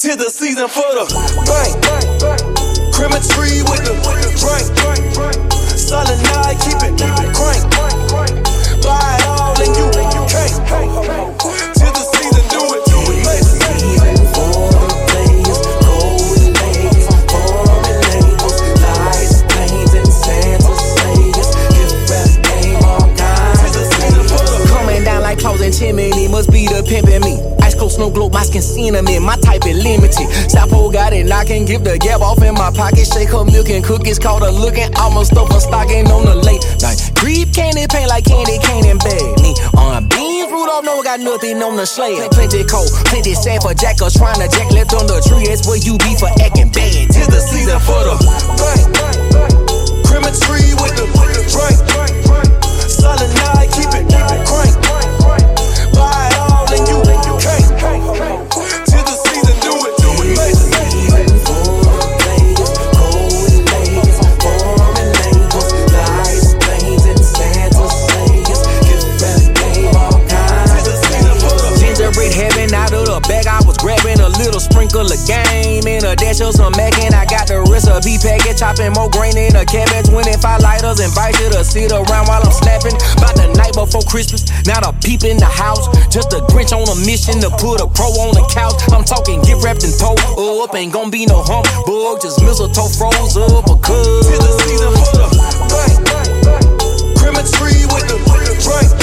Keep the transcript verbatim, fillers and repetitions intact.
'tis the season for the bank. Crematory with the drink. Solid night, keep it crank. Buy it all and you can't. 'Tis the season, do it. Make it. Season for the players, golden ladies, foreign labels, lights, planes, and Santa Sayers. Gift wrap game, all kinds of flavors. Coming down like clothes and chimney, must be the pimpin' me. Ice cold snow globe, my skin cinnamon, my type is limited. South Pole got it, I can give the gap off in my pocket. Shake her milk and cookies, called her looking. Almost stuff her stocking on the late night. Creep candy paint like candy cane and bag. Me on beans, Rudolph, no got nothing on the slab. Plenty cold, plenty sad for jackers trying to jack left on the tree. That's where you be for acting bad. 'Tis the season for the bank. Crematory with the drink. Solid night, keep it crank. Buy it all and you can't. 'Tis the season, do it. Make it. Season for the players, golden ladies, foreign labels, lights, planes, and Santa Sayers. Gift wrap game, all kinds of flavors. gingerbread heaven out of the bag. I was grabbing a little sprinkle of game and a dash of some mac, and I got the recipe packet, chopping more grain in a cabbage. twenty-five lighters, invite you to sit around while I'm snapping. About the night before Christmas, now the peep in the house. Just a Grinch on a mission to put a pro on the couch. I'm talking gift wrapped and toe up, ain't gon' be no hump bug, just mistletoe froze up because 'tis the season for the bank. Crematory with the drink.